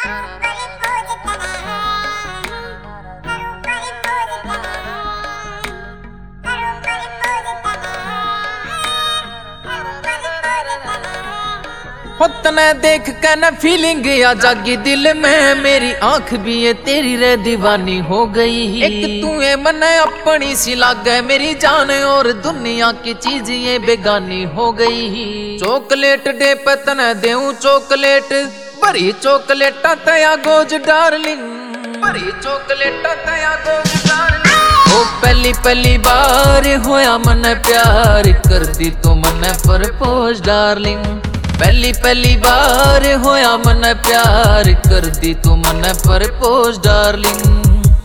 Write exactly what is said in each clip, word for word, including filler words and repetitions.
हो तने देख के न फीलिंग आ जागी दिल में, मेरी आंख भी ये तेरी रे दीवानी हो गई। एक तू है मन अपनी सी लागे मेरी जान, और दुनिया की चीज ये बेगानी हो गई। चॉकलेट डे पे तने देऊं चॉकलेट, बड़ी चॉकलेटा तया गोज डार्लिंग, बड़ी चॉकलेटा तया गोज डार्लिंग। ओ पहली पहली बार होया मन प्यार, कर दी तो मन प्रपोज डार्लिंग। पहली पहली बार होया मन प्यार, कर दी तू मन प्रपोज डार्लिंग।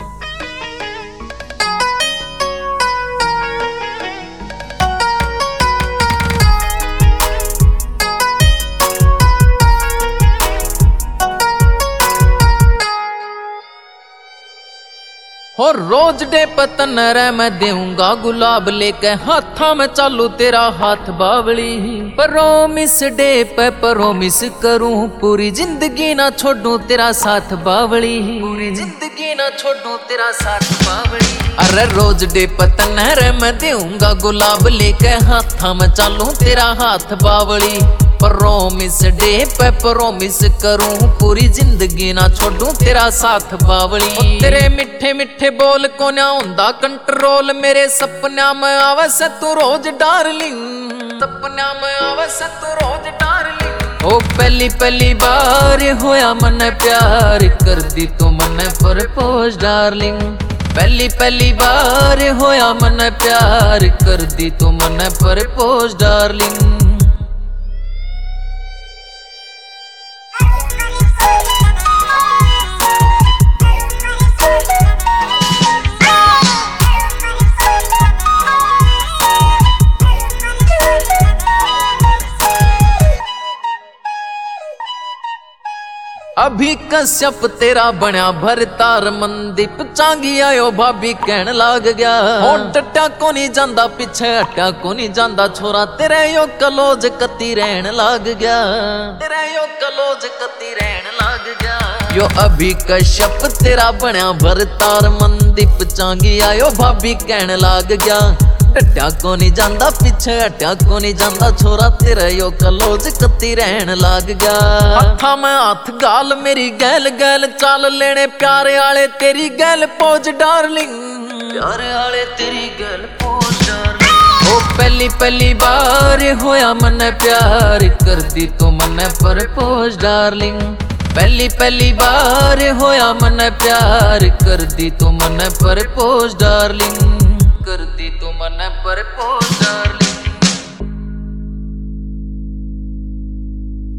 हो रोज डे पतन रे मैं देऊंगा गुलाब लेके, हाथा में चालू तेरा हाथ बावली। प्रोमिस डे पे प्रोमिस करूं, पूरी जिंदगी ना छोड़ूं तेरा साथ बावली, पूरी जिंदगी ना छोड़ूं तेरा साथ बावली। अरे रोज डे पतन रे मैं देऊंगा गुलाब लेके, हाथा में चालू तेरा हाथ बावली। प्रोमिस डे पे प्रोमिस करूं, पूरी जिंदगी ना छोड़ूं तेरा साथ बावली। तेरे मिठे मिठे बोल को ना हुंदा कंट्रोल, मेरे सपना में आवे से तू रोज डार्लिंग, सपना में आवे से तू रोज डार्लिंग। ओ पहली पहली बार होया मन प्यार, कर दी तू मन प्रपोज डार्लिंग। पहली पहली बार होया मन प्यार, कर दी तू मन प्रपोज डार्लिंग। अभी कश्यप तेरा बना भरतार, मनदीप चांगी आयो भाभी कहन लाग गया। हो डटा को नहीं जांदा पीछे हटा को नहीं जांदा, छोरा तेरे यो कलोज कती रहन लाग गया, तेरे यो कलोज कती रहन लाग गया। यो अभी कश्यप तेरा बना भरतार, मनदीप चांगी आयो भाभी कहन लाग गया। डटा को नहीं जांदा पीछे हटा को नहीं जांदा, छोरा तेरा यो कलोज कती रहन लाग गया। हथा में हाथ गाल मेरी गैल गैल चाल लेने, प्यारे आले तेरी गैल पोज डार्लिंग, प्यारे आले तेरी गैल पोज डार्लिंग। ओ पहली पहली बार होया मन प्यार, कर दी तो मन प्रपोज डार्लिंग। पहली पहली बार होया मन प्यार, कर दी तो मन प्रपोज डार्लिंग, कर दी तो मन प्रपोज डार्लिंग।